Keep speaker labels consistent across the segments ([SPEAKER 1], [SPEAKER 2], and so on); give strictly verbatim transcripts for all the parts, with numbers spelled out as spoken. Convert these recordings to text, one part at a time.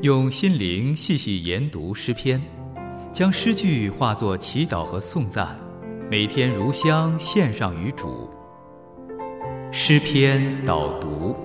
[SPEAKER 1] 用心灵细细研读诗篇，将诗句化作祈祷和颂赞，每天如香献上于主。诗篇导读。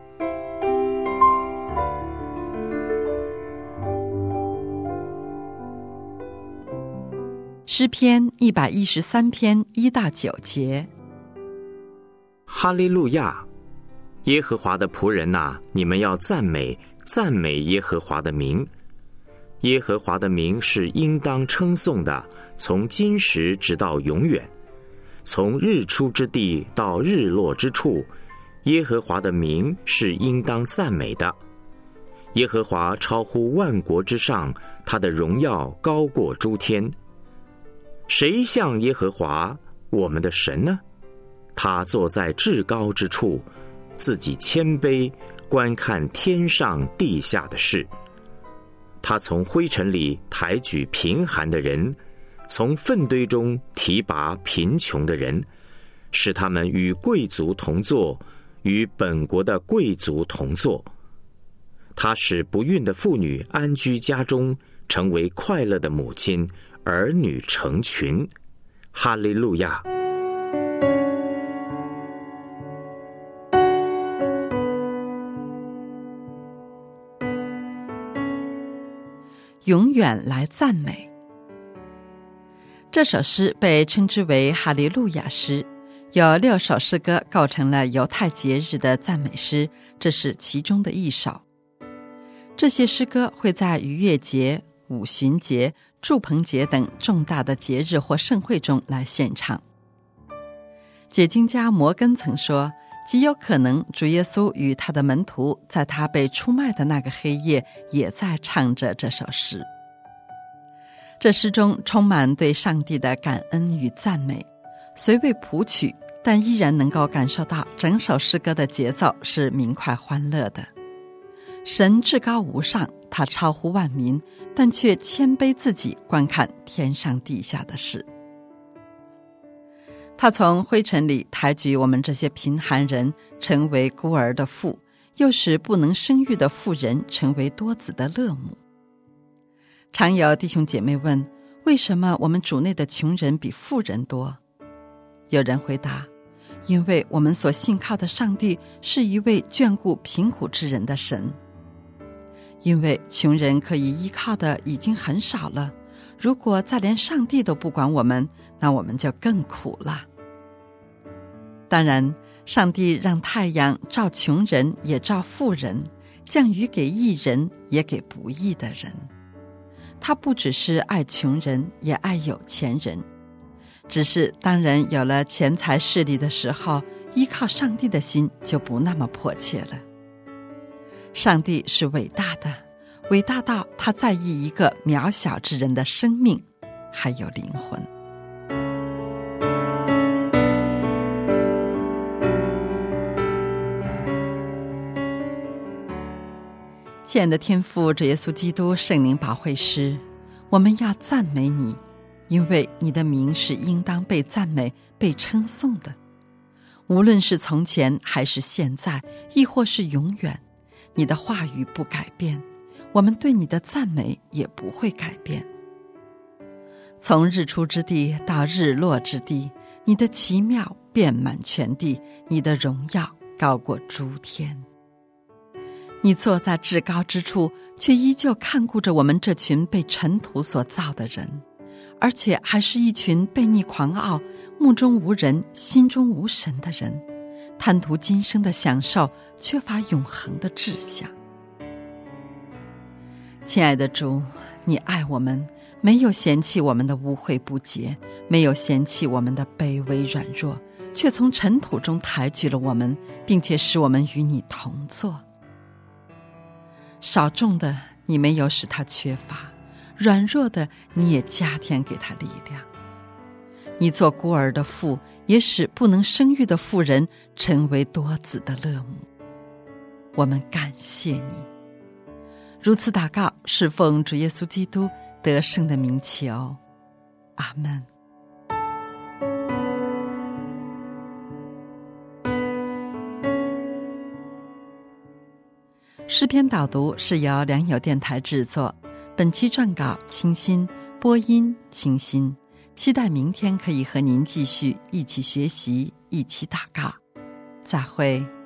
[SPEAKER 2] 诗篇一百一十三篇一到九节。
[SPEAKER 3] 哈利路亚！耶和华的仆人哪，你们要赞美赞美耶和华的名。耶和华的名是应当称颂的，从今时直到永远。从日出之地到日落之处，耶和华的名是应当赞美的。耶和华超乎万国之上，他的荣耀高过诸天。谁像耶和华我们的神呢？他坐在至高之处，自己谦卑，观看天上地下的事。他从灰尘里抬举贫寒的人，从粪堆中提拔贫穷的人，使他们与贵族同坐，与本国的贵族同坐。他使不孕的妇女安居家中，成为快乐的母亲，儿女成群。哈利路亚！
[SPEAKER 2] 永远来赞美。这首诗被称之为哈利路亚诗，有六首诗歌构成了犹太节日的赞美诗，这是其中的一首。这些诗歌会在逾越节、五旬节、住棚节等重大的节日或盛会中来献唱。解经家摩根曾说，极有可能主耶稣与他的门徒在他被出卖的那个黑夜也在唱着这首诗。这诗中充满对上帝的感恩与赞美，虽未谱曲，但依然能够感受到整首诗歌的节奏是明快欢乐的。神至高无上，他超乎万民，但却谦卑自己，观看天上地下的事。他从灰尘里抬举我们这些贫寒人，成为孤儿的父，又使不能生育的妇人成为多子的乐母。常有弟兄姐妹问，为什么我们主内的穷人比富人多？有人回答，因为我们所信靠的上帝是一位眷顾贫苦之人的神。因为穷人可以依靠的已经很少了，如果再连上帝都不管我们，那我们就更苦了。当然，上帝让太阳照穷人也照富人，降雨给义人也给不义的人。他不只是爱穷人，也爱有钱人。只是当人有了钱财势力的时候，依靠上帝的心就不那么迫切了。上帝是伟大的，伟大到他在意一个渺小之人的生命，还有灵魂。亲爱的天父，主耶稣基督圣灵保惠师，我们要赞美你，因为你的名是应当被赞美、被称颂的。无论是从前还是现在，亦或是永远，你的话语不改变，我们对你的赞美也不会改变。从日出之地到日落之地，你的奇妙遍满全地，你的荣耀高过诸天。你坐在至高之处，却依旧看顾着我们这群被尘土所造的人，而且还是一群悖逆狂傲、目中无人、心中无神的人，贪图今生的享受，缺乏永恒的志向。亲爱的主，你爱我们，没有嫌弃我们的污秽不洁，没有嫌弃我们的卑微软弱，却从尘土中抬举了我们，并且使我们与你同坐。少种的你没有使他缺乏，软弱的你也加添给他力量。你做孤儿的父，也使不能生育的妇人成为多子的乐母。我们感谢你。如此祷告，是奉主耶稣基督得胜的名求，阿们。 诗篇导读是由良友电台制作，本期撰稿清新，播音清新。期待明天可以和您继续一起学习，一起祷告。再会。